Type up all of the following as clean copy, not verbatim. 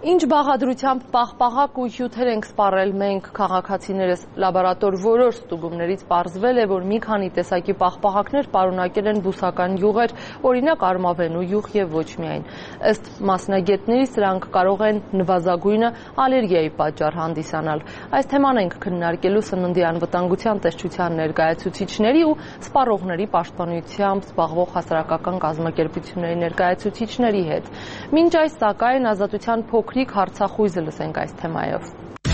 Ինչ բաղադրությամբ պաղպաղակ ու հյութեր ենք սպառել մենք քաղաքացիներս, լաբորատոր որոշ ստուգումներից պարզվել է, որ մի քանի տեսակի պաղպաղակներ պարունակել են բուսական յուղեր, օրինակ արմավենու յուղ եւ ոչ միայն։ Ըստ մասնագետների սրանք կարող են նվազագույնը ալերգիայի պատճառ հանդիսանալ։ Այս թեման ենք քննարկելու սննդի անվտանգության տեսչության ներկայացուցիչների ու սպառողների պաշտպանությամբ զբաղվող հասարակական կազմակերպությունների ներկայացուցիչների հետ։ Մինչ այս սակայն Ազատության փոքրիկ հարցախույզը լսենք այս թեմայով։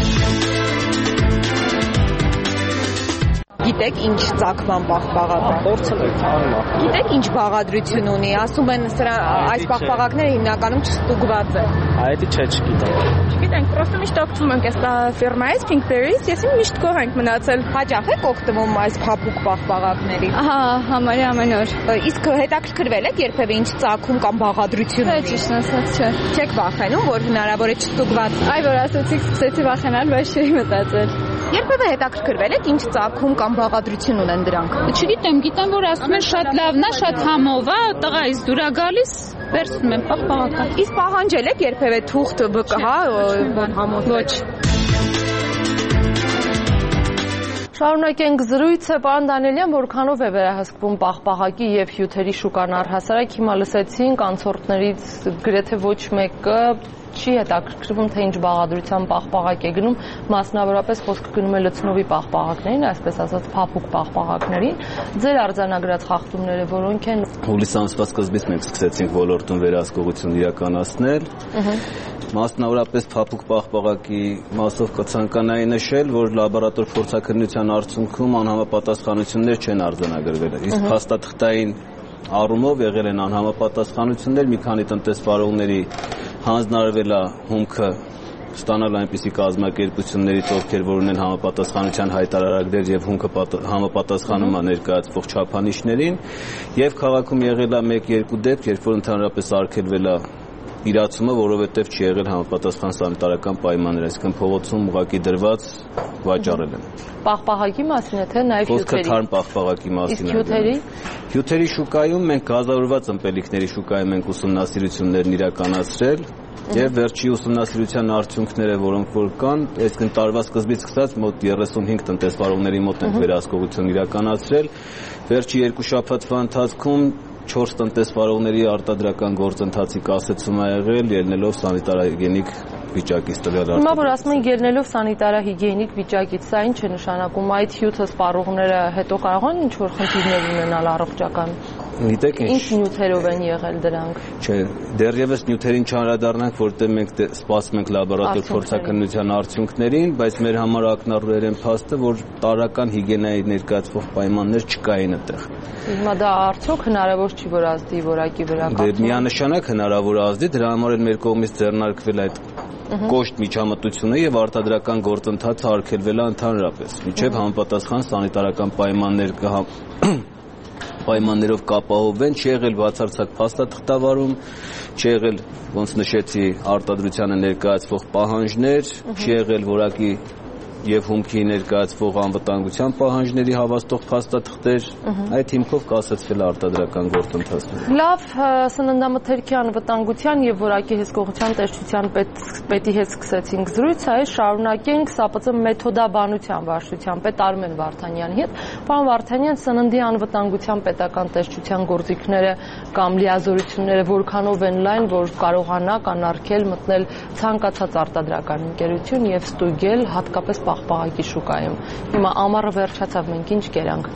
Գիտեք ինչ ծագման պաղպաղակ է։ Գիտեք ինչ բաղադրություն ունի։ Ասում են այս պաղպաղակները հիմնականում չստուգված են։ Այդ չէ, չգիտենք։ Չգիտենք, պրոստը միշտ օգտվում ենք այս ֆիրմայից Pinkberries, ես միշտ գոհ ենք մնացել։ Հաճախ եք օգտվում այս փափուկ պաղպաղակների։ Ահա, համարյա ամեն օր։ Իսկ հետաքրքրվել եք երբևէ ինչ ծագում կամ բաղադրություն ունի։ Չէ, ճիշտ ասած չէ։ Չեք վախենում, որ հնարավոր է չստուգված։ Այ որ ասացիք, սկսեցի վախենալ, բայց չէի մտածել։ Երբևէ հետաքրքրվել եք ինչ ծագում կամ բաղադրություն ունեն դրանք։ Չգիտեմ, գիտեմ, որ ասում են շատ լավն է, շատ համով է, տղայից դուր է գալիս, վերցնում եմ պաղպաղակը։ Իսկ պահանջել եք երբևէ թուղթ, հա, համոզել։ Ոչ։ Շարունակենք զրույցը, պարոն Դանիելյան, որքանով է վերահսկվում պաղպաղակի եւ հյութերի շուկան առհասարակ, հիմա լսեցինք անցորդներից գրեթե ոչ մեկը չի հետաքրքրվում, թե ինչ բաղադրության պաղպաղակ է գնում, մասնավորապես խոսքը գնում է լցնովի պաղպաղակներին, այսպես ասած փափուկ պաղպաղակներին։ Ձեր արձանագրած խախտումները որոնք են։ Հուլիս ամսվա սկզբից մենք սկսեցինք ոլորտում վերահսկողություն իրականացնել։ Մասնավորապես փափուկ պաղպաղակի մասով կցանկանայի նշել, որ լաբորատոր փորձաքննության արդյունքում անհամապատասխանություններ չեն արձանագրվել։ Իսկ փաստաթղթային առումով եղել են անհամապատասխանություններ, մի քանի տնտեսվարողների հանձնարարվել է հումքը ստանալ այնպիսի կազմակերպություններից, ովքեր որ ունեն համապատասխանության հայտարարագրեր եւ հումքը համապատասխանում է ներկայացվող չափանիշներին, եւ քաղաքում եղել է 1-2 դեպք, երբ որ ընդհանրապես արգելվել է իրացումը, որովհետև չի եղել համապատասխան սանիտարական պայմաններ, այսինքն փողոցում ուղղակի դրված վաճառել են։ Պաղպաղակի մասին է, թե նաև հյութերի։ Խոսքը թարմ պաղպաղակի մասին է։ Իսկ հյութերի։ Հյութերի շուկայում մենք գազավորված ըմպելիքների շուկայում ենք ուսումնասիրություններն իրականացրել եւ վերջի ուսումնասիրության արդյունքները, որոնք որ կան, այսինքն տարվա սկզբից սկսած մոտ 35 տնտեսվարողների մոտ ենք վերահսկողություն իրականացրել։ Վերջի 2 շաբաթվա ընթացքում 4 տնտեսվարողների արտադրական գործընթացի կասեցում է եղել, ելնելով սանիտարահիգիենիկ վիճակից տվյալ Հիմա որ ասում են ելնելով սանիտարահիգիենիկ վիճակից, սա ինչ է նշանակում, այդ հյութը սպառողները հետո կարող են ինչ-որ խնդիրներ ունենալ առողջական։ Գիտեք ինչ նյութերով են եղել դրանք։ Չէ, դեռևս նյութերին չանդրադառնանք, որտեղ մենք սպասում ենք լաբորատոր փորձաքննության արդյունքներին, բայց մեր համար ակնառու են փաստը, որ տարրական հիգիենայի ներկայացվող պայմաններ չկային այդտեղ։ Հիմա դա արդյոք հնարավոր չի, որ ազդի որակի վրա։ Դե միանշանակ հնարավոր ազդի, դրա համար էլ մեր կողմից ձեռնարկվել այդ կոշտ միջամտությունը եւ արտադրական գործընթացը արգելվել է ընդհանրապես։ Մինչեւ համապատասխան սանիտարական պայմաններով կապահովեն, չի եղել բացարձակ փաստաթղթավարում, չի եղել, ոնց նշեցի, արտադրությանը ներկայացվող պահանջներ, չի եղել որակի եւ հումքի ներկայացվող անվտանգության պահանջների հավաստող փաստաթղթեր, այդ հիմքով կասեցվել արտադրական գործընթացը։ Լավ, սննդամթերքի անվտանգության եւ որակի հսկողության տեսչության պետի հետ սկսեցինք զրույցը, այս շարունակենք ՍԱՊԾ մեթոդաբանության վարչության պետ Արմեն Վարդանյանի հետ։ Պարոն Վարդանյան, սննդի անվտանգության պետական տեսչության գործիքները կամ լիազորությունները որքանով են լայն, որ կարողանա կանարգել մտնել ցանկացած արտադրական ընկերություն եւ ստուգել հատկապես պաղպաղակի շուկայում։ Հիմա ամառը վերջացավ, մենք ինչ կերանք։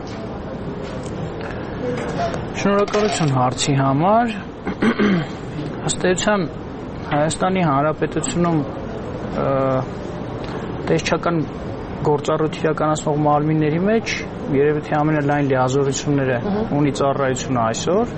Շնորհակալություն հարցի համար։ Ըստ էության Հայաստանի Հանրապետությունում տեսչական գործառույթ իրականացնող մարմինների մեջ երևի թե ամենալայն լիազորությունները ունի ծառայությունը այսօր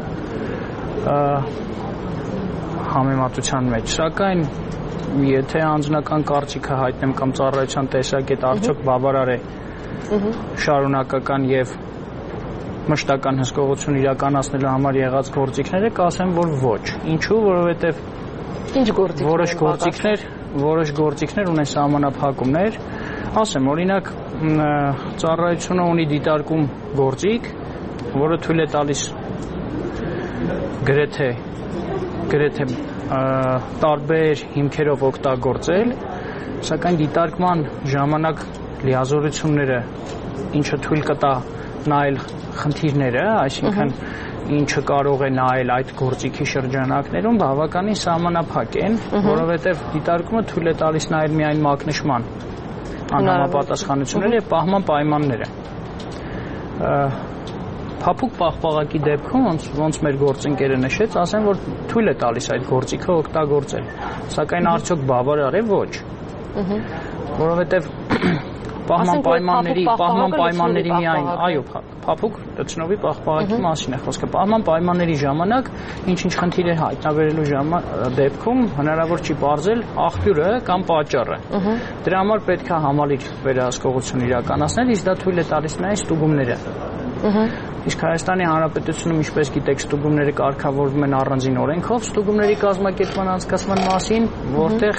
համեմատության մեջ, սակայն եթե անձնական կարծիքը հայտնեմ կամ ծառայության տեսակետ արդյոք բավարար է շարունակական եւ մշտական հսկողություն իրականացնելու համար եղած գործիքները, կասեմ, որ ոչ։ Ինչու, որովհետեւ ինչ գործիքներ, որոշ գործիքներ ունեն սահմանափակումներ, ասեմ, օրինակ ծառայությունը ունի դիտարկում գործիք, որը թույլ է տալիս գրեթե գրեթե տարբեր հիմքերով օգտագործել, սակայն դիտարկման ժամանակ լիազորությունները, ինչը թույլ կտա նայել խնդիրները, այսինքն ինչը կարող է նայել այդ գործիքի շրջանակներում, բավականին սահմանափակ են, որովհետև դիտարկումը թույլ է տալիս նայել միայն մակնշման անհամապատասխանությունները եւ պահման պայմանները։ Փափուկ պաղպաղակի դեպքում ոնց մեր գործընկերը նշեց, ասեն որ թույլ է տալիս այդ գործիքը օգտագործել, սակայն արդյոք բավարար է ոչ։ Որովհետև պահման պայմանների միայն, այո, փափուկ լցնովի պաղպաղակի մասին է խոսքը։ Պահման պայմանների ժամանակ ինչ-ինչ խնդիր է հայտնաբերելու դեպքում հնարավոր չի պարզել աղբյուրը կամ պատճառը։ Դրա համար պետք է համալիր վերահսկողություն իրականացնել, իսկ դա թույլ է տալիս նաև ստուգումները։ Իսկ Հայաստանի Հանրապետությունում, ինչպես գիտեք, ստուգումները կարգավորվում են առանձին օրենքով ստուգումների կազմակերպման անցկացման մասին, որտեղ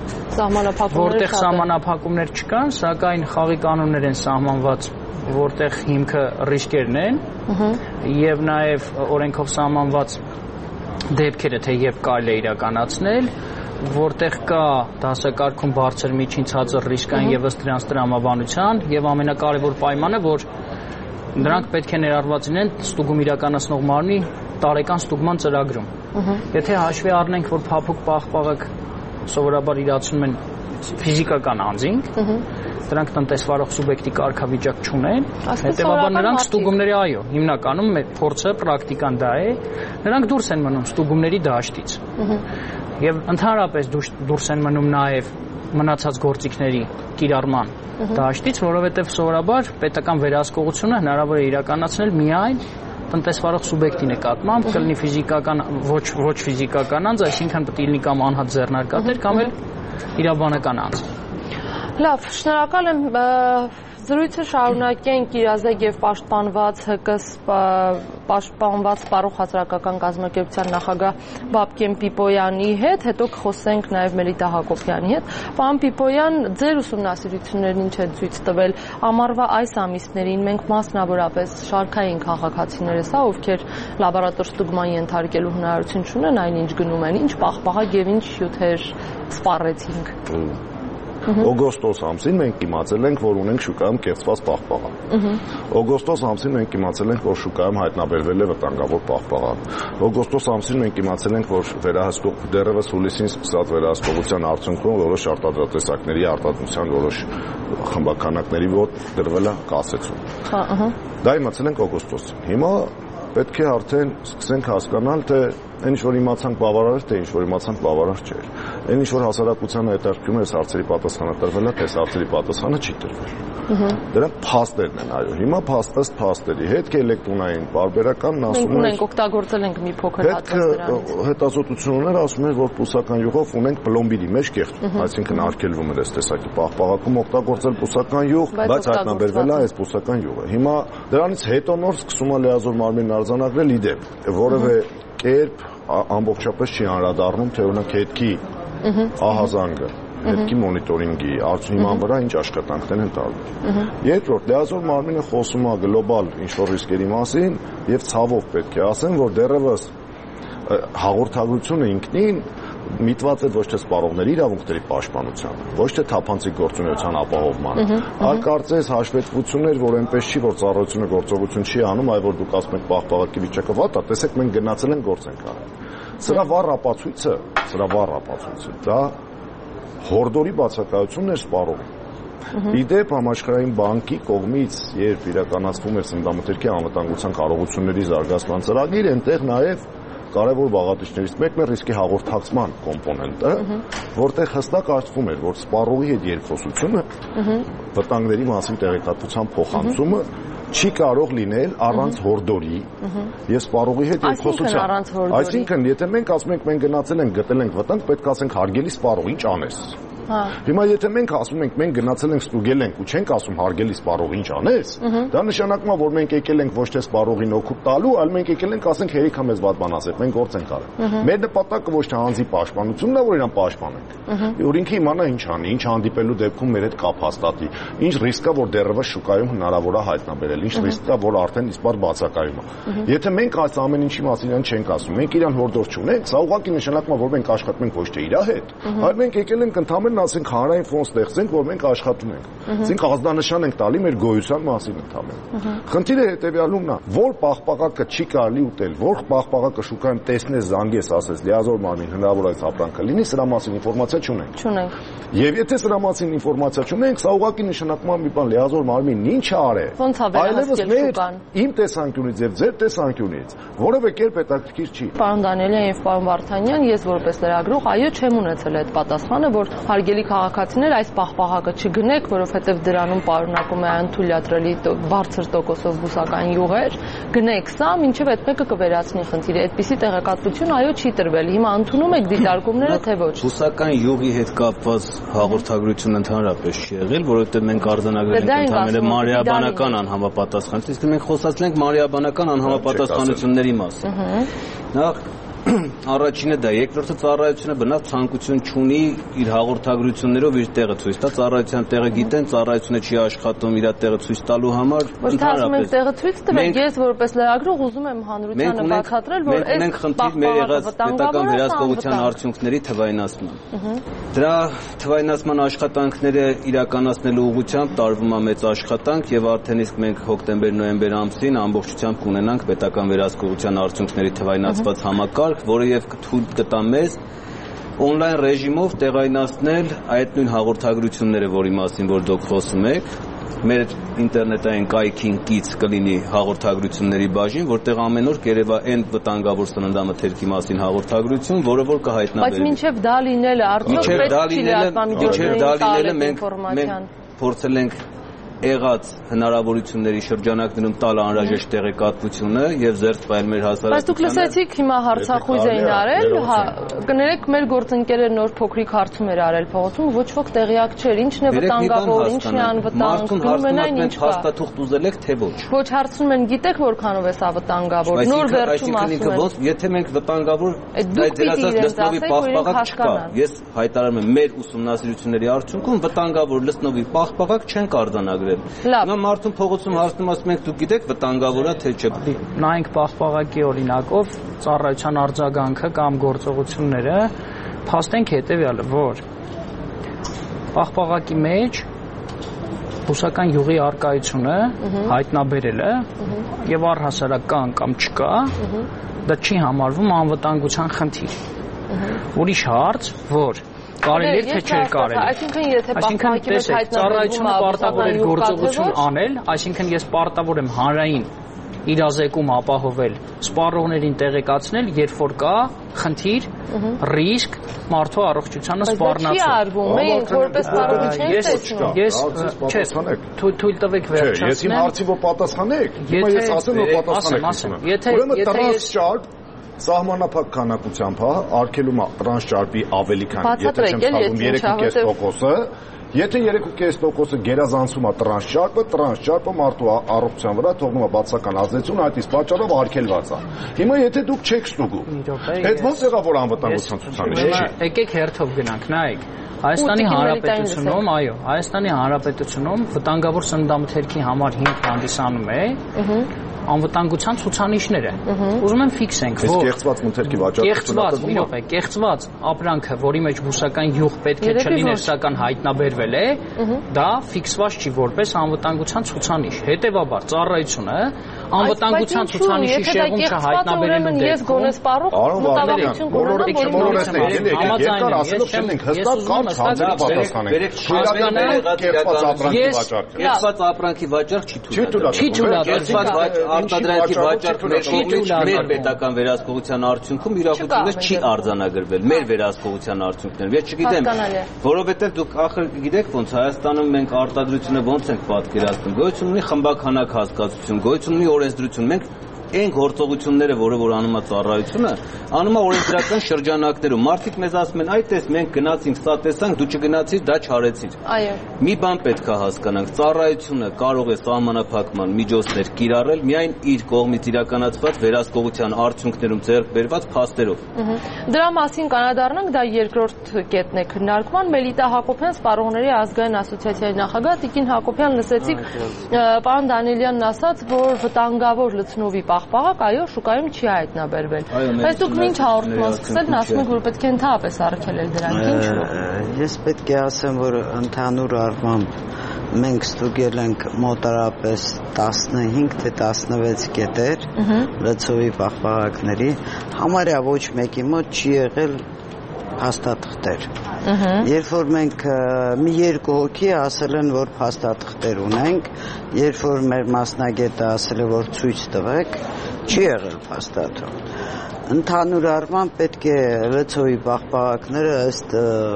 սահմանափակումներ չկան, սակայն խաղի կանոններ են սահմանված, որտեղ հիմքը ռիսկերն են եւ նաեւ օրենքով սահմանված դեպքերը թե երբ կարելի է իրականացնել, որտեղ կա դասակարգում բարձր, միջին, ցածր ռիսկային եւ ըստ դրանց տրամաբանության եւ ամենակարևոր պայմանը, որ նրանք պետք է ներառված լինեն ստուգում իրականացնող մարմնի տարեկան ստուգման ծրագրում։ Եթե հաշվի առնենք, որ փափուկ պաղպաղակ սովորաբար իրացնում են ֆիզիկական անձինք, դրանք տնտեսվարող սուբյեկտի կարգավիճակ չունեն, հետևաբար նրանք ստուգումների, այո, հիմնականում մեր փորձը, պրակտիկան դա է, նրանք դուրս են մնում ստուգումների դաշտից։ Եվ ընդհանրապես դուրս են մնում նաև մնացած գործիքների կիրառման դաշտից, որովհետև սովորաբար պետական վերահսկողությունը հնարավոր է իրականացնել միայն տնտեսվարող սուբյեկտի նկատմամբ, կլինի ֆիզիկական, ոչ ֆիզիկական անձ, այսինքն պետք է լինի կամ անհատ ձեռնարկատեր, կամ էլ իրավաբանական անձ։ Լավ, շնորհակալ եմ, զրույցը շարունակենք իրազեկ եւ պաշտպանված պաշտպանված Սպառող հասարակական կազմակերպության նախագահ Բաբկեն Պիպոյանի հետ, հետո կխոսենք նաեւ Մելիթա Հակոբյանի հետ։ Պարոն Պիպոյան, ձեր ուսումնասիրություններն ինչ են ցույց տվել ամառվա այս ամիսներին մենք մասնավորապես շարքային քաղաքացիներս, ովքեր լաբորատոր ստուգման ենթարկելու հնարավորություն չունեն, այնինչ գնում են, ինչ պաղպաղակ եւ ինչ հյութեր սպառեցինք։ Օգոստոս ամսին մենք իմացել ենք, որ ունենք շուկայում կեղծված պաղպաղակ։ Օգոստոս ամսին մենք իմացել ենք, որ շուկայում հայտնաբերվել է վտանգավոր պաղպաղակ։ Օգոստոս ամսին մենք իմացել ենք, որ դեռևս հուլիսին սկսած վերահսկողության արդյունքում որոշ արտադրատեսակների արտադրության որոշ խմբաքանակների մոտ դրվել է կասեցում։ Դա իմացել ենք օգոստոսին։ Հիմա պետք է արդեն սկսենք հասկանալ, թե այն ինչ որ իմացանք բավարար է, թե ինչ որ իմացանք բավարար չէ։ Այն ինչ որ հասարակությանը հետաքրքրում է, հարցերի պատասխանը տրվել է, թե հարցերի պատասխանը չի տրվել։ Դրանք փաստերն են, այո։ Հիմա փաստերի հետք էլեկտրոնային պարբերականն ասում է։ Մենք օգտագործել ենք մի փոքր հատված դրանից։ Հետազոտություններ ասում են, որ բուսական յուղով ունենք պլոմբիդի մեջ կեղծ, այսինքն արգելվում էր այս տեսակի պաղպաղակում օգտագործել բուսական յուղ, բայց հայտնաբերվել է այս բուսական յուղը։ Հիմա դրանից հետո նոր սկսում է լիազոր մարմինն արձանագրել իդեպ, որևէ կերպ ամբողջապես չի անդրադառնում, թե օրինակ հետքի ահազանգը, հետքի մոնիտորինգի արդյունքման վրա ինչ աշխատանքներ են տարվել։ Երկրորդ, լիազոր մարմինը խոսում է գլոբալ ինչ-որ ռիսկերի մասին եւ ցավով պետք է ասեմ, որ դեռևս հաղորդագրությունը ինքնին միտված է ոչ թե սպառողների իրավունքների պաշտպանության, ոչ թե թափանցիկ գործունեության ապահովման, այլ կարծես հաշվետվություններ, որ այնպես չի, որ ծառայությունը գործողություն չի անում, այլ որ դուք ասում եք պաղպաղակի վիճակը վատ է, տեսեք մենք գնացել ենք գործ ենք արել։ Սրա վառ ապացույցը դա հորդորի բացակայությունն էր սպառողի։ Իդեպ համաշխարհային բանկի կողմից, երբ իրականացվում էր սննդամթերքի անվտանգության կարողությունների զարգացման ծրագիր, այնտեղ նաև կարևոր բաղադրիչներից մեկն է ռիսկի հաղորդակցման կոմպոնենտը, որտեղ հստակ արդվում էր, որ սպառողի հետ երկխոսությունը, վտանգների մասին տեղեկատվության փոխանցումը չի կարող լինել առանց հորդորի եւ սպառողի հետ երկխոսության։ Այսինքն, եթե մենք ասում ենք մենք գնացել ենք, գտել ենք վտանգ, պետք է ասենք հարգելի սպառող, ինչ անես։ Հիմա եթե մենք ասում ենք, մենք գնացել ենք ստուգել ենք ու չենք ասում հարգելի սպառող ինչ անես, դա նշանակում է, որ մենք եկել ենք ոչ թե սպառողին օգուտ տալու, այլ մենք եկել ենք ասենք հերիք մեզ վատ բան ասեք, մենք գործ ենք արել։ Մեր նպատակը ոչ թե անձի պաշտպանությունն է, որ իրան պաշտպանենք։ Որ ինքը իմանա ինչ անի, ինչ հանդիպելու դեպքում մեր հետ կապ հաստատի, ինչ ռիսկ կա, որ դեռևս շուկայում հնարավոր է հայտնաբերել, ինչ ռիսկ կա, որ արդեն իսպար բացակայում է։ Եթե մենք այս ամեն ինչի մասին իրան չենք ասում, մենք իրան հորդոր չունենք, սա ուղղակի նշանակում է, որ մենք աշխատում ենք ոչ թե իր հետ, այլ մենք եկել ենք ընդհանրեն ասենք հանրային ֆոնդ ստեղծենք, որ մենք աշխատում ենք։ Ասենք ազդանշան ենք տալի մեր գոյության մասին ընդհանրեն։ Խնդիրը հետեւյալումն է, որ պաղպաղակը չի կարելի ուտել, որ պաղպաղակը շուկայում տեսնես, զանգես, ասես, լիազոր մարմին հնարավոր է ապրանքը լինի, սրա մասին ինֆորմացիա չունենք։ Եվ եթե սրա մասին ինֆորմացիա չունենք, սա ուղղակի նշանակում է մի բան լիազոր մարմինն ինչ արել։ Ոնց է վերահսկել շուկան։ Իմ տեսանկյունից եւ ձեր տեսանկյունից որևէ կերպ հետաքրքիր չի։ Պարոն Դանիելյան եւ պարոն Վարդանյան, ես որպես լրագրող, այո, չեմ ունեցել այդ պատասխանը, որ հարգելի քաղաքացիներ այս պաղպաղակը չգնեք, որովհետեւ դրանում պարունակում է անթույլատրելի բարձր տոկոսով բուսական յուղեր, գնեք սա, մինչեւ այդ մեկը կվերացնի խնդիրը։ Այդպիսի տեղեկատվություն այո չի տրվել։ Հիմա ընդունում եք դիտարկումները թե ոչ։ Բուսական յուղի հետ կապված հաղորդագրություն ընդհանրապես չի եղել, որովհետեւ մենք արձանագրել ենք ընդհանրապես մարիաբանական անհամապատասխանություն, իսկ մենք խոսացել ենք մարիաբանական անհամապատասխանությունների մասին։ Նախ առաջինը դա, երկրորդը ծառայությունը բնավ ցանկություն չունի իր հաղորդագրություններով իր տեղը ցույց տա, ծառայության տեղը գիտեն, ծառայությունը չի աշխատում իր տեղը ցույց տալու համար, ընդհանրապես տեղը ցույց տվեք, ես որպես լրագրող ուզում եմ հանրությանը բացատրել, որ այս խնդիր մեր եղած պետական վերահսկողության արդյունքների թվայնացման։ Դրա թվայնացման աշխատանքները իրականացնելու ուղղությամբ տարվում է մեծ աշխատանք եւ արդեն իսկ մենք հոկտեմբեր-նոյեմբեր ամսին ամբողջությամբ կունենանք պետական վերահսկողության արդյունքների թվայնացված համակարգ, որը եւ թույլ կտա մեզ on-line ռեժիմով տեղայնացնել այդ նույն հաղորդագրությունները, որի մասին որ դուք խոսում եք, մեր ինտերնետային կայքին կից կլինի հաղորդագրությունների բաժին, որտեղ ամեն օր կերևա այն վտանգավոր սննդամթերքի մասին հաղորդագրություն, որը որ կհայտնաբերվի։ Բայց մինչև դա լինելը արդյոք պետք չի լրատվամիջոցներին մենք փորձել ենք եղած հնարավորությունների շրջանակներում տալ անհրաժեշտ տեղեկատվությունը եւ զերծ պահել մեր հասարակությանը։ Բայց դուք լսեցիք հիմա հարցախույզ էին արել, կներեք մեր գործընկերը նոր փոքրիկ հարցում էր արել փողոցում, ոչ ոք տեղյակ չէր, ինչն է վտանգավոր, ինչն է անվտանգ, ումենայն ինչ կա։ Հաստատուղթ ուզել եք թե ոչ։ Ոչ, հարցնում են, գիտեք որքանով է սա վտանգավոր։ Նոր վերջում ասում են։ Եթե մենք վտանգավոր այդ լսնովի պահպաղակ չկա, ես հայտարարում եմ մեր ուսումնասիրությունների արդյունքում վտանգավոր լսնովի պահպաղակ չեն արձանագրել։ Հիմա մարդուն փողոցում հարցնում ասում եք դուք գիտեք վտանգավոր է թե չէ։ Նայենք պահպաղակի օրինակով ծառայության արձագանքը կամ գործողությունները փաստենք հետեւյալը, որ պահպաղակի մեջ բուսական յուղի արկայությունը հայտնաբերելը եւ առհասարակ կան կամ չկա, դա չի համարվում անվտանգության խնդիր։ Ուրիշ հարց, որ կարելի է թե չէ կարելի։ Այսինքն եթե պահպաղակի մեջ ծառայությունը պարտավոր է գործողություն անել, այսինքն ես պարտավոր եմ հանրային իրազեկում ապահովել, սպառողներին տեղեկացնել, երբ որ կա խնդիր, ռիսկ մարդու առողջությանը սպառնացող։ Չի արվում, մենք որպես սպառողի չենք տեսնում։ Ես թույլ տվեք վերջացնել։ Ես իմ հարցին որ պատասխանեք, հիմա ես ասեմ որ պատասխանեք։ Ուրեմն տրանսճարպ սահմանափակ քանակությամբ արգելում է տրանսճարպի ավելի քան եթե չեմ սխալվում 3.5%-ը, եթե 3.5%-ը գերազանցում է տրանսճարպը մարդու առողջության վրա թողնում է բացական ազդեցություն, այդ իսկ պատճառով արգելված է։ Հիմա եթե դուք չեք ստուգում, այդ ո՞նց եղավ որ անվտանգության ցուցանիշ չի։ Եկեք հերթով գնանք, նայեք։ Հայաստանի Հանրապետությունում, այո, Հայաստանի Հանրապետությունում վտանգավոր սննդամթերքի համար հիմք հանդիսանում է անվտանգության ցուցանիշները։ Ուզում եմ ֆիքսենք, որ կեղծված մթերքի վաճառքը կեղծված ապրանքը, որի մեջ բուսական յուղ պետք է չլիներ, սակայն հայտնաբերվել է, դա ֆիքսված չի որպես անվտանգության ցուցանիշ։ Հետևաբար ծառայությունը անվտանգության ցուցանիշի շեղում չհայտնաբերելու դեպքում ես գոնե սպառող մտավախություն կունենամ, երկար ասելով չենք հստակ կամ ցանցերի պատասխանենք։ Կեղծված ապրանքի վաճառք չի թույլատրվում։ Արտադրյալի վաճառքը մեր պետական վերահսկողության արդյունքում իրավունքից չի արձանագրվել մեր վերահսկողության արդյունքներով։ Ես չգիտեմ, որովհետև դուք ախր գիտեք ոնց Հայաստանում մենք արտադրությունը ոնց ենք պատկերացնում։ Գոյություն ունի խմբականակ հասկացություն, գոյություն ունի օրենսդրություն։ Մենք այն գործողությունները, որ անում է ծառայությունը, անում է օրենսդրական շրջանակներում։ Մարդիկ մեզ ասում են, այ տես մենք գնացինք, սա տեսանք, դու չգնացիր, դա չարեցիր։ Այո։ Մի բան պետք է հասկանանք, ծառայությունը կարող է սահմանափակման միջոցներ կիրառել միայն իր կողմից իրականացված վերահսկողության արդյունքներում ձեռք բերված փաստերով։ Դրա մասին կանադառնանք, դա երկրորդ կետն է քննարկման։ Մելիտա Հակոբյան, Սպառողների ազգային ասոցիացիայի նախագահ, Տիկին Հակոբյան, լսեցիք պարոն Դանիելյանն ասաց, որ վտանգավոր լցնովի պաղպաղակ այո շուկայում չի հայտնաբերվել։ Բայց դուք ինչ հաղորդման սկսել, ասում եք, որ պետք է ընդհանրապես արգելել դրանք, ինչու՞։ Ես պետք է ասեմ, որ ընդհանուր առմամբ մենք ստուգել ենք մոտարապես 15 թե 16 կետեր լցովի պաղպաղակների, համարյա ոչ մեկի մոտ չի եղել փաստաթղթեր։ Երբ որ մենք մի երկու հոգի ասել են, որ փաստաթղթեր ունենք, երբ որ մեր մասնագետը ասել է, որ ցույց տվեք, չի եղել փաստաթղթ։ Ընդհանուր առմամբ պետք է լցովի պաղպաղակները ըստ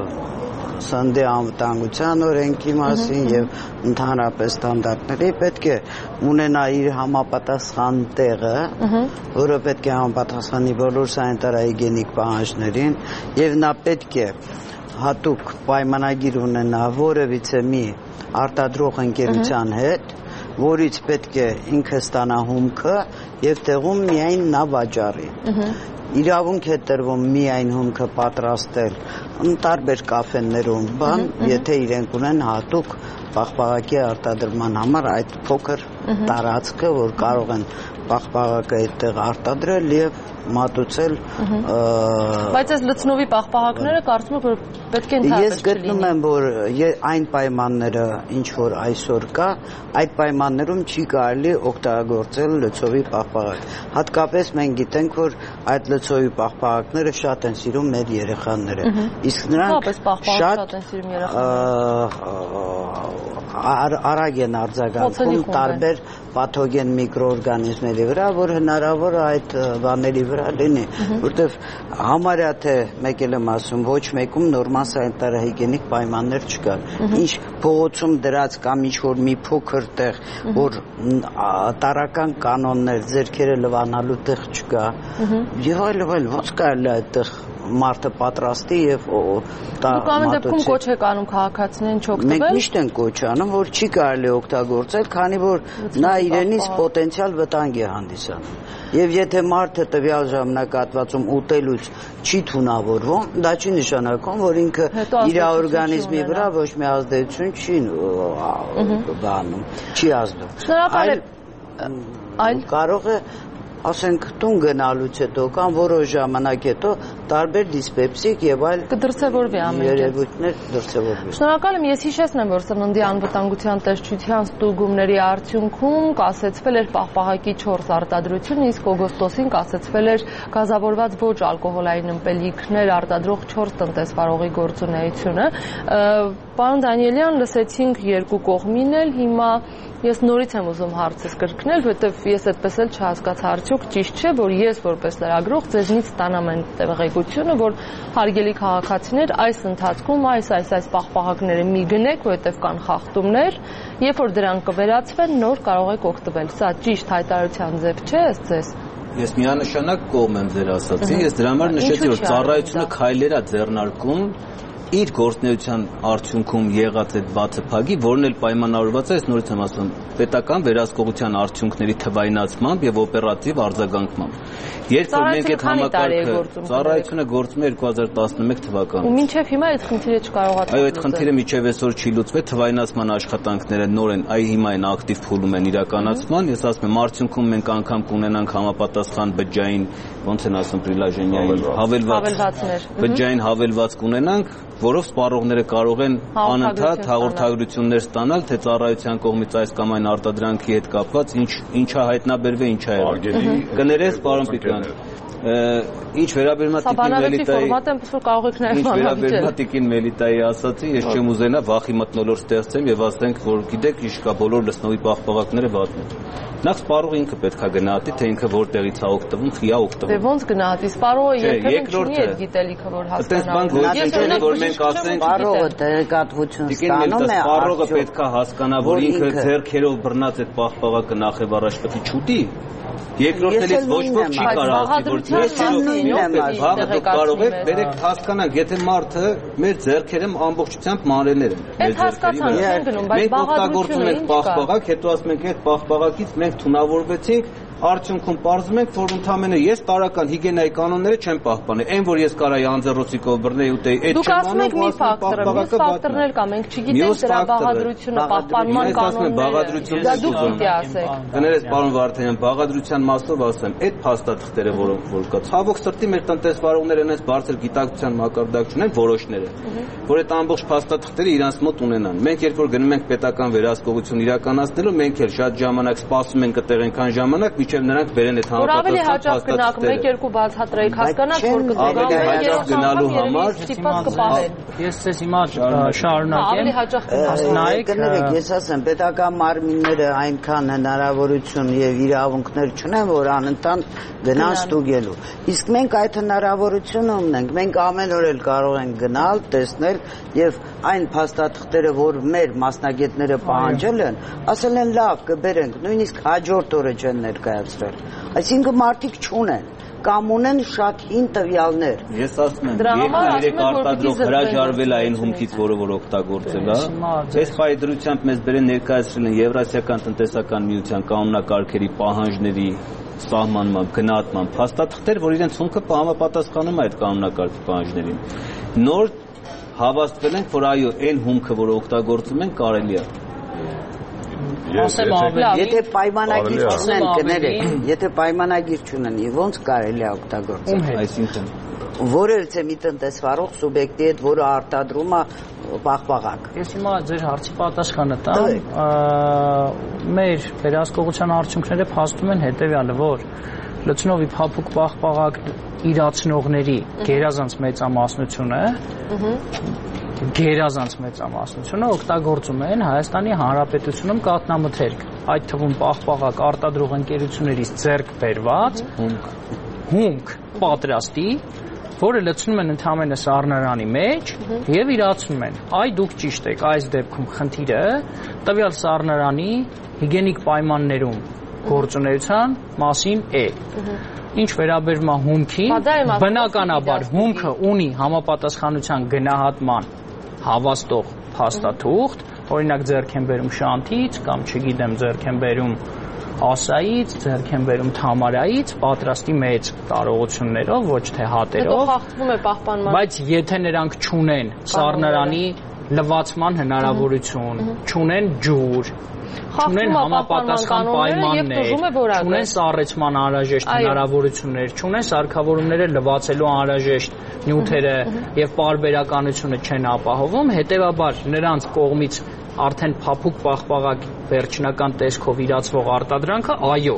սննդի անվտանգության օրենքի մասին եւ ընդհանրապես ստանդարտների պետք է ունենա իր համապատասխան տեղը, որը պետք է համապատասխանի բոլոր սանիտարահիգիենիկ պահանջներին եւ նա պետք է հատուկ պայմանագիր ունենա որևիցե մի արտադրող ընկերության հետ, որից պետք է ինքը ստանա հումքը եւ տեղում միայն նա վաճառի։ Իրավունք է տրվում միայն հումքը պատրաստել տարբեր կաֆեներում, եթե իրենք ունեն հատուկ պաղպաղակի արտադրման համար այդ փոքր տարածքը, որ կարող են պաղպաղակը այդտեղ արտադրել եւ մատուցել։ Բայց այս լցնովի պաղպաղակները կարծում եմ, որ պետք է ընդհանրապես Ես գտնում եմ, որ այն պայմանները, ինչ որ այսօր կա, այդ պայմաններում չի կարելի օգտագործել լցովի պաղպաղակ։ Հատկապես մենք գիտենք, որ այդ լցովի պաղպաղակները շատ են սիրում մեր երեխաները։ Իսկ նրանք շատ արագ են արձագանքում տարբեր պաթոգեն միկրոօրգանիզմների վրա, որ հնարավոր է այդ բաների վրա լինի, որտեվ համարյա թե մեկ էլ եմ ասում, ոչ մեկում նորմալ սանիտարահիգիենիկ պայմաններ չկան։ Ինչ փողոցում դրած կամ ինչ որ մի փոքր տեղ, որ տարական կանոններ, ձեռքերը լվանալու տեղ չկա, եւ այլ, ոնց կարելի է այդտեղ մարդը պատրաստի եւ Դուք ամեն դեպքում կոչ եք անում քաղաքացիներին չօգտվել։ Մենք միշտ ենք կոչ անում, որ չի կարելի օգտագործել, քանի որ նա իրենից պոտենցիալ վտանգ է հանդիսանում։ Եվ եթե մարդը տվյալ ժամանակահատվածում ուտելուց չի թունավորվում, դա չի նշանակում, որ ինքը իր օրգանիզմի վրա ոչ մի ազդեցություն չի բանում, չի ազդում։ Այլ կարող է ասենք տուն գնալուց հետո կամ որոշ ժամանակ հետո տարբեր դիսպեպսիկ եւ այլ կդրսևորվի երևույթներ դրսևորվի։ Շնորհակալ եմ, ես հիշեցնեմ, որ սննդի անվտանգության տեսչության ստուգումների արդյունքում կասեցվել էր պաղպաղակի 4 արտադրություն, իսկ օգոստոսին կասեցվել էր գազավորված ոչ ալկոհոլային ըմպելիքներ արտադրող 4 տնտեսվարողի գործունեությունը։ Պարոն Դանիելյան, լսեցինք երկու կողմին էլ, հիմա ես նորից եմ ուզում հարցս կրկնել, որովհետև ես այդպես էլ չհասկացա արդյոք ճիշտ չէ, որ ես որպես լրագրող ձեզնից ստանամ այն տեղեկությունը, որ հարգելի քաղաքացիներ այս ընթացքում այս պաղպաղակները մի գնեք, որովհետև կան խախտումներ, երբ որ դրանք կվերացվեն, նոր կարող եք օգտվել։ Սա ճիշտ հայտարարության ձև չէ, ըստ ձեզ։ Ես միանշանակ կողմ եմ ձեր ասացին, ես դրա համար նշեցի, որ ծառայությունը քայլեր է ձեռնարկում իր գործնեության արդյունքում եղած այդ բացափակի, որն էլ պայմանավորված է, ես նորից եմ ասում, պետական վերահսկողության արդյունքների թվայնացմամբ եւ օպերատիվ արձագանքմամբ։ Երբ որ մենք այդ համակարգը ծառայությունը գործում է 2011 թվականից։ Ու մինչեւ հիմա այդ խնդիրը չկարողացավ։ Այո, այդ խնդիրը մինչեւ այսօր չի լուծվել, թվայնացման աշխատանքները նոր են, հիմա են ակտիվ փուլում են իրականացման։ Ես ասում եմ, արդյունքում մենք անգամ կունենանք համապատասխան բջջային, ոնց են ասում, պրիլաժենյային հավելվածներ, բջջային հավելված կունենանք, որով սպառողները կարող են անընդհատ հաղորդագրություններ ստանալ, թե ծառայության կողմից այս կամ այն արտադրանքի հետ կապված ինչա հայտնաբերվել, ինչա եղել։ Կներես, պարոն Պիկյան, ինչ վերաբերում Տիկին Մելիտայի ասացի, ես չեմ ուզենա վախի մթնոլորտ ստեղծեմ եւ ասենք, որ գիտեք, ինչ կա, բոլոր լցնովի պաղպաղակները վատն են։ Նախ սպառողը ինքը պետք է գնահատի, թե ինքը որտեղից է օգտվում, խիա օգտվում։ Դե ոնց գնահատի, սպառողը երբեք չունի այդ գիտելիքը, որ հասկանա։ Որ մենք ասենք, սպառողը տեղեկատվություն ստանում է, սպառողը պետք է հասկանա, որ ինքը ձեռքերով բռնած այդ պաղպաղակը նախ եւ առաջ պետք է չուտի։ Երկրորդներից ոչ ոք չի կարող կարող եք բերեք հասկանանք, եթե մարդը մեր ձեռքերում ամբողջությամբ մանրեներ են։ Այդ հասկացան չեն գնում, բայց բաղադրությունը ինչ կա։ Պաղպաղակ, հետո ասում ենք այդ պաղպաղակից մենք թունավորվեցինք, արդյունքում պարզվում ենք, որ ընդամենը ես տարական հիգիենայի կանոնները չեմ պահպանել։ Այն որ ես կարայի անձեռոցիկով բռնեի ուտեի, այդ չեմ անում, ու ասում ֆակտորներ կա, մենք չգիտենք դրա բաղադրությունը, պահպանման կանոնները։ Դա դուք պիտի ասեք։ Կներես պարոն Վարդանյան, բաղադրության մասով ասեմ, այդ փաստաթղթերը, որոնք որ կա, ցավոք սրտի մեր տնտեսվարողները այնպես բարձր գիտակցության մակարդակ չունեն, որոշները, որ այդ ամբողջ փաստաթղթերը իրանց մոտ ունենան։ Մենք երբ որ գնում ենք պետական վերահսկողություն իրականացնելու, մենք էլ շատ ժամանակ սպասում ենք այդտեղ այնքան ժամանակ, մինչև նրանք բերեն այդ համապատասխան փաստաթղթերը։ Որ ավելի հաճախ գնաք 1-2 բացատրեք, հասկանաք, որ կգամ գնալու համար ստիպված կպահեն։ Ես ցես հիմա շարունակեմ։ Ավելի հաճախ նայեք, ես ասեմ, պետական մարմինները այնքան հնարավորություն եւ իրավունքներ չունեն, որ անընդհատ գնան ստուգելու։ Իսկ մենք այդ հնարավորությունը ունենք։ Մենք ամեն օր էլ կարող ենք գնալ, տեսնել եւ այն փաստաթղթերը, որ մեր մասնագետները պահանջել են, ասել են լավ, կբերենք, նույնիսկ հաջորդ օրը չեն ներկայացրել։ Այսինքն մարդիկ չունեն կամ ունեն շատ հին տվյալներ։ Ես ասում եմ, երեք արտադրող հրաժարվել է այն հումքից, որ օգտագործել է։ Այս ֆայդրությամբ մեզ բերեն ներկայացրել են Եվրասիական տնտեսական միության կանոնակարգերի պահանջների սահմանման, գնահատման փաստաթղթեր, որ իրենց հումքը համապատասխանում է այդ կանոնակարգի պահանջներին։ Նոր հավաստվել ենք, որ այո, այն հումքը, որ օգտագործում են, կարելի է։ Եթե պայմանագիր չունեն, կներեք, եթե պայմանագիր չունեն, ոնց կարելի է օգտագործել։ Այսինքն որևէ մի տնտեսվարող սուբյեկտի հետ, որը արտադրում է պաղպաղակ։ Ես հիմա ձեր հարցի պատասխանը տամ։ Մեր վերահսկողության արդյունքները փաստում են հետևյալը, որ լցնովի փափուկ պաղպաղակ իրացնողների գերազանց մեծամասնությունը օգտագործում են Հայաստանի Հանրապետությունում կաթնամթերք, այդ թվում պաղպաղակ արտադրող ընկերություններից ձեռք բերված հումք պատրաստի, որը լցնում են ընդհանրապես սառնարանի մեջ եւ իրացնում են։ Այ դուք ճիշտ եք, այս դեպքում խնդիրը տվյալ սառնարանի հիգիենիկ պայմաններում գործունեության մասին է։ Ինչ վերաբերում է հումքին, բնականաբար հումքը ունի համապատասխանության գնահատման հավաստող փաստաթուղթ, օրինակ ձեռք են բերում Շանթից կամ չգիտեմ ձեռք են բերում Ասայից, ձեռք են բերում Թամարայից, պատրաստի մեծ տարողություններով, ոչ թե հատերով, բայց եթե նրանք չունեն սառնարանի լվացման հնարավորություն, չունեն ջուր, չունեն համապատասխան պայմաններ, չունեն սառեցման անհրաժեշտ հնարավորություններ, չունեն սարքավորումները լվացելու անհրաժեշտ նյութերը եւ պարբերականությունը չեն ապահովում, հետեւաբար նրանց կողմից արդեն փափուկ պաղպաղակ վերջնական տեսքով իրացվող արտադրանքը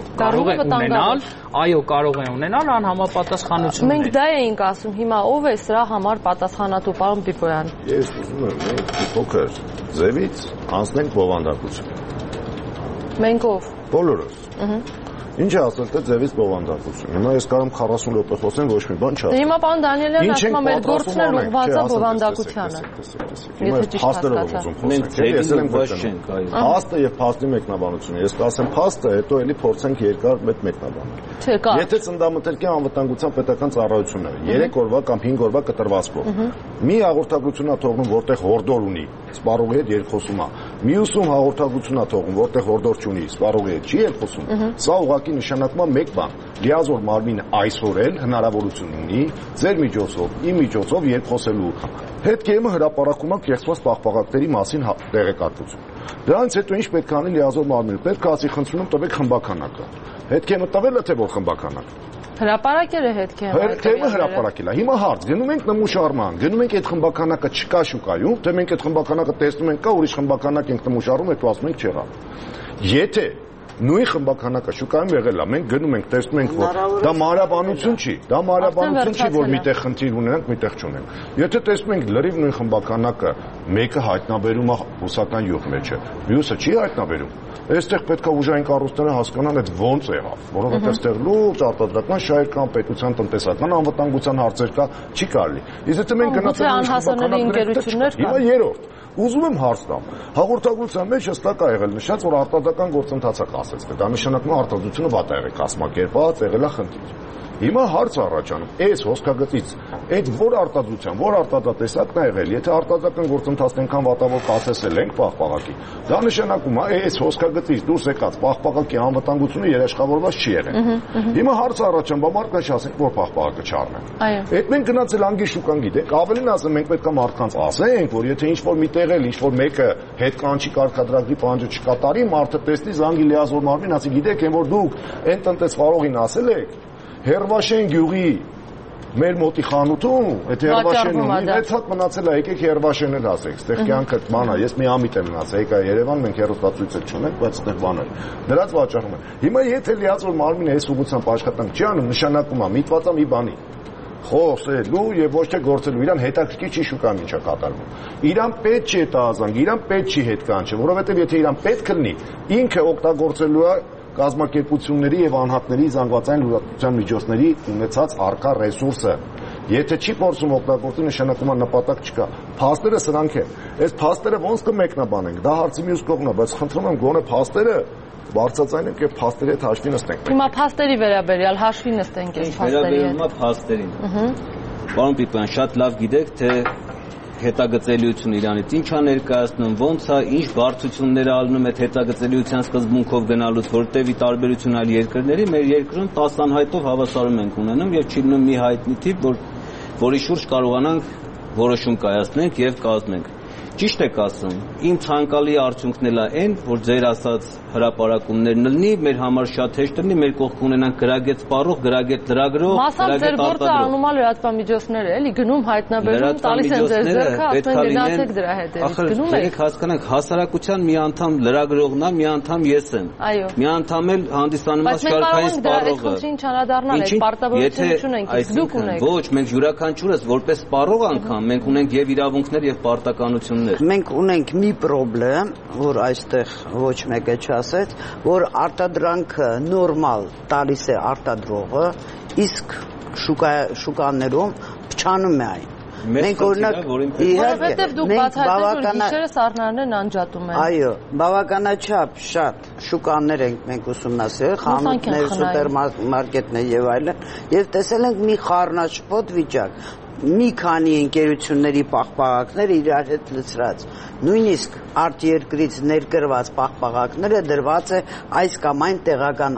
կարող է ունենալ անհամապատասխանություններ։ Մենք դա էինք ասում, հիմա ով է սրա համար պատասխանատու, պարոն Պիպոյան։ Ես ուզում եմ մենք փոքր ձևից անցնենք բովանդակություն։ Մենք ով։ Բոլորս։ Ինչ է ասել թե ձևից բովանդակություն։ Հիմա ես կարող եմ 40 րոպե խոսեմ, ոչ մի բան չասեմ։ Հիմա պարոն Դանիելյանն ասում է մեր գործն էլ ուղղված է բովանդակությանը։ Եթե ճիշտ հասկացա։ Մենք ձևին ոչ չենք, այո։ Փաստը եւ փաստի մեկնաբանությունը։ Ես կասեմ փաստը, հետո էլի փորձենք երկար մեկնաբանել։ Եթե ծննդամթերքի անվտանգության պետական ծառայությունները 3 օրվա կամ 5 օրվա կտրվածքով մի հաղորդագրություն է թողնում, որտեղ հորդոր ունի, սպառողի հետ երկխոսում է։ Մյուսում հաղորդագրություն է թողնում, որտեղ հորդոր չունի, սպառողի հետ չի երկխոսում։ Սա ուղղակի նշանակում է մեկ բան. լիազոր մարմինը այսօր էլ հնարավորություն ունի ձեր միջոցով, իմ միջոցով երկխոսելու։ Հետքեմը հրապարակում է կեղծված պաղպաղակների մասին տեղեկատվություն։ Դրանից հետո ինչ պետք է անի լիազոր մարմինը։ Պետք է ասի խնդրում տվեք խմբականակը։ Հետքեմը տվել է թե որ խմբականակը։ Հրապարակել է հետքեմը։ Հետքեմը հրապարակել է։ Հիմա հարց, գնում ենք նմուշարման, գնում ենք այդ խմբականակը չկա շուկայում, թե մենք այդ խմբականակը տեսնում ենք կա, ուրիշ խմբականակ ենք նմուշարում, հետո ասում ենք չեղավ։ Եթե նույն խմբականակը շուկայում եղել է, մենք գնում ենք, տեսնում ենք, որ դա մանրաբանություն չի, որ միտեղ խնդիր ունենք, միտեղ չունենք։ Եթե տեսնում ենք լրիվ նույն խմբականակը մեկը հայտնաբերում է ռուսական յուղ մեջը, մյուսը չի հայտնաբերում, այստեղ պետք է ուժային կառույցները հասկանան այդ ոնց եղավ, որովհետև այստեղ լուրջ արտադրական շահեր կան, պետության տնտեսական անվտանգության հարցեր կա, չի կարելի։ Իսկ եթե մենք գնացել հիմա երրորդ Ուզում եմ հարց տամ։ Հաղորդագրության մեջ հստակ է եղել նշած, որ արտադրական գործընթաց է ասեց, դա նշանակում է արտադրությունը վատ է եղել կազմակերպված, եղել է խնդիր։ Հիմա հարց առաջանում, այս հոսքագծից, այդ որ արտադրության, որ արտադրատեսակն է եղել, եթե արտադրական գործընթացն այնքան վատավոր կասեցել ենք պահպաղակի, դա նշանակում է այս հոսքագծից դուրս եկած պահպաղակի անվտանգությունը երաշխավորված չի եղել։ Հիմա հարց առաջանում, բա մարդկանց ասենք, որ պահպաղակը չառնեն։ Այդ մենք գնացել անգի շուկան գիտենք, ավելին ասեմ, մենք պետք է մարդկանց ասենք, որ եթե ինչ-որ մի տեղ էլ ինչ-որ մեկը հետ կանչի կարգադրագրի պահանջը չկատարի, մարդը տեսնի զանգի լիազոր մարմին, ասի գիտեք, այն որ դուք այն տնտեսվարողին ասել եք, Հերվաշեն գյուղի մեր մոտի խանութում, այդ Հերվաշենում մեծ հատ մնացել է, եկեք Հերվաշեն էլ ասեք, ստեղ կյանքը բան է, ես մի ամիտ եմ մնացել, եկա Երևան, մենք հեռուստացույց էլ չունենք, բայց ստեղ բան է։ Դրանց վաճառում են։ Հիմա եթե լիազոր մարմինը այս ուղղությամբ աշխատանք չի անում, նշանակում է միտված է մի բանի։ Խոսելու եւ ոչ թե գործելու, իրան հետաքրքիր չի շուկան ինչա կատարվում։ Իրան պետք չի դա ազանգ, իրան պետք չի հետ կանչը, որովհետեւ եթե իրան պետք լինի, ինքը օգտագործելու է կազմակերպությունների եւ անհատների զանգվածային լրատվության միջոցների ունեցած առկա ռեսուրսը։ Եթե չի փորձում օգտագործել, նշանակում է նպատակ չկա։ Փաստերը սրանք են։ Այս փաստերը ոնց կմեկնաբանենք, դա հարցի մյուս կողմն է, բայց խնդրում եմ գոնե փաստերը բարձրացնենք եւ փաստերի հետ հաշվի նստենք։ Հիմա փաստերի վերաբերյալ հաշվի նստենք այս փաստերի հետ։ Հիմա փաստերին։ Պարոն Պիպյան, շատ լավ գիտեք, թե հետագծելիությունը իրանից ինչ է ներկայացնում, ոնց է, ինչ բարդություններ է ալնում այդ հետագծելիության սկզբունքով գնալուց, որտեղ ի տարբերություն այլ երկրների, մեր երկրում 10 անհայտով հավասարում ենք ունենում եւ չի լինում մի հայտնի տիպ, որի շուրջ կարողանանք որոշում կայացնենք եւ կազմենք։ Ճիշտ եք ասում, իմ ցանկալի արդյունքն էլ է այն, որ ձեր ասած հրապարակումներն լինի, մեր համար շատ հեշտ լինի, մեր կողք ունենանք գրագետ սպառող, գրագետ լրագրող, գրագետ արտադրող։ Անում է լրատվամիջոցները, էլի գնում հայտնաբերում, տալիս են ձեր ձեռքը, ասում են գնացեք դրա հետևից, գնում եք։ Հասկանանք, հասարակության մի անդամ լրագրողն է, մի անդամ ես եմ։ Մի անդամ էլ հանդիսանում է շարքային սպառողը։ Բայց մենք կարող ենք դրա այդ չանադառնալ, այդ պարտավորություն չունենք, դուք ունեք։ Ոչ, մենք յուրաքանչյուրս որպես սպառող անգամ մենք ունենք եւ իրավունքներ եւ պարտականություններ։ Մենք ունենք մի խնդրեմ, որ այստեղ ոչ մեկը չասեց, որ արտադրանքը նորմալ տալիս է արտադրողը, իսկ շուկաներում փչանում է այն։ Մենք օրինակ որովհետև դուք բացահայտել որ գիշերը սառնարներն անջատում են։ Այո, բավականաչափ շատ շուկաներ ենք մենք ուսումնասիրել, խանութներ, սուպերմարկետներ եւ այլն, եւ տեսել ենք մի խառնաշփոթ վիճակ։ Մի քանի ընկերությունների պահպաղակներ իրար հետ լցրած, նույնիսկ արտերկրից ներկրված պահպաղակները դրված է այս կամ այն տեղական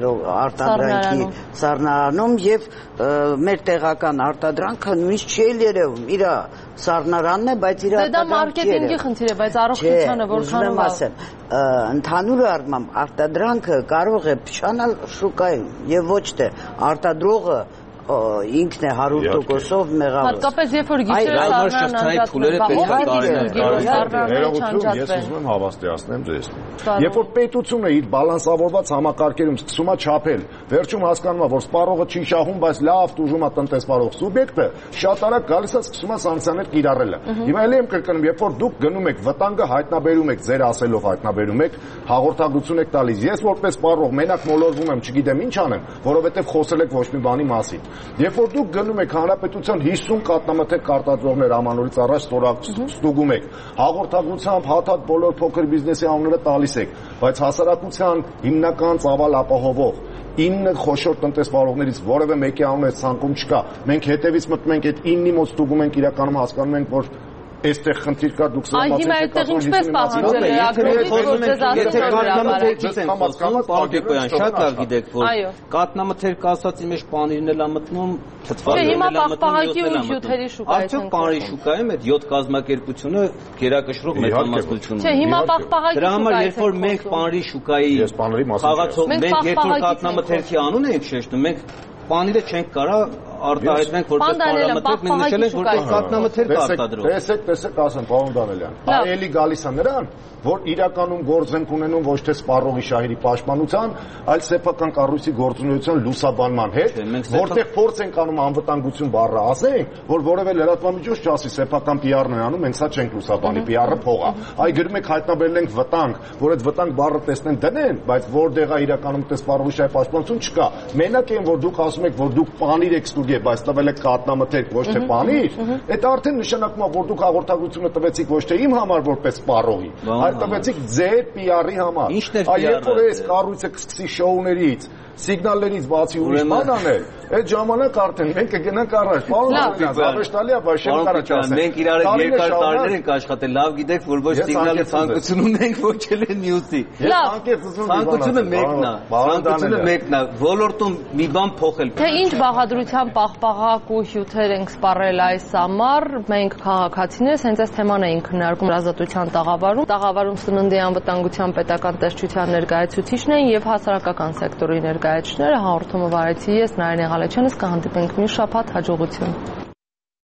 արտադրանքի սառնարանում եւ մեր տեղական արտադրանքը նույնիսկ չի երևում, իր սառնարանն է, բայց իր դա մարքեթինգի խնդիր է, բայց առողջությանը որքանով է։ Ընդհանուր առմամբ արտադրանքը կարող է փչանալ շուկայում եւ ոչ թե արտադրողը ինքն է 100%-ով մեղավոր։ Հատկապես երբ որ գիշերը ես ուզում եմ հավաստիացնեմ ձեզ։ Երբ որ պետությունը իր բալանսավորված համակարգերում սկսում է չափել, վերջում հասկանում է, որ սպառողը չի շահում, բայց լավ տուժում է տնտեսվարող սուբյեկտը, շատ արագ գալիս է սկսում է սանկցիաներ կիրառելը։ Հիմա ելի եմ կրկնում, երբ որ դուք գնում եք վտանգը հայտնաբերում եք, ձեր ասելով հայտնաբերում եք, հաղորդագրություն եք տալիս։ Ես որպես սպառող մենակ մոլորվում եմ, չգիտեմ ինչ անեմ, որովհետև խոսել եք ոչ մի բանի մասին։ Երբ որ դուք գնում եք հանրապետության 50 կատնամթերք արտադրողներ ամանորից առաջ ստուգում եք, հաղորդագրությամբ հաթաթ բոլոր փոքր բիզնեսի անունները տալիս եք, բայց հասարակության հիմնական ծավալ ապահովող 9 խոշոր տնտեսվարողներից որևէ մեկի անունը ցանկում չկա։ Մենք հետևից մտնում ենք այդ 9-ի մոտ ստուգում ենք, իրականում հասկանում ենք, որ այստեղ խնդիր կա, դուք սահմանացեք։ Այ հիմա այդտեղ ինչպես պահանջել եք շատ լավ գիտեք, որ կատնամթերք ասածի մեջ պանիրն էլ է մտնում, թթվարներն էլ է մտնում, արդյոք պանիրի շուկայում այդ 7 կազմակերպությունը գերակշռող մեծամասնություն Չէ, հիմա պահպաղակի դրա համար երբ որ մենք պանիրի շուկայի խաղացող մենք երբ որ կատնամթերքի անուն ենք շեշտում, մենք պանիրը չենք կարող արտահայտենք որպես պարամետրիկ, մենք նշել ենք որպես կատնամթերք արտադրող։ Տեսեք, ասեմ, պարոն Դանելյան, այելի գալիս է նրան, որ իրականում գործ ենք ունենում ոչ թե սպառողի շահերի պաշտպանության, այլ սեփական կառույցի գործունեության լուսաբանման հետ, որտեղ փորձ ենք անում անվտանգություն բառը ասենք, որ որևէ լրատվամիջոց չասի սեփական PR-ն է անում, մենք սա չենք լուսաբանի, PR-ը փող է։ Այ գրում եք հայտնաբերել ենք վտանգ, որ այդ վտանգ բառը տեսնեն դնեն, բայց որտեղ է իրականում սպառողի շահերի պաշտպանություն չկա։ Մենակ այն որ դուք ասում եք, որ դուք պանիր եք է, բայց տվել եք կատնամթերք, ոչ թե պանիր, այդ արդեն նշանակում է, որ դուք հաղորդակցությունը տվեցիք ոչ թե իմ համար որպես սպառողի, այլ տվեցիք ձեր PR-ի համար։ Երբ որ այս կառույցը կսկսի շոուներից, սիգնալներից բացի ուրիշ բան անել, այդ ժամանակ արդեն մենք կգնանք առաջ։ Պարոն Ալյանյան, զավեշտալի է, բայց չեմ կարող ասել։ Մենք իրար երկար տարիներ ենք աշխատել, լավ գիտեք, որ ոչ սիգնալի ցանկություն ունենք, ոչ էլ նյութի։ Ցանկությունը մեկն է, ցանկությունը մեկն է, ոլորտում մի բան փոխել։ Թե ինչ բաղադրության պաղպաղակ ու հյութեր ենք սպառել այս ամառ, մենք քաղաքացիներս հենց այս թեման էինք քննարկում Ազատության տաղավարում սննդի անվտանգության պետական տեսչության ներկայացուցիչն են եւ հասարակական սեկտորի ներկայացուցիչները հաղորդումը վարեցի ես Նարինե Ղալեչյանը, կհանդիպենք մյուս շաբաթ, հաջողություն։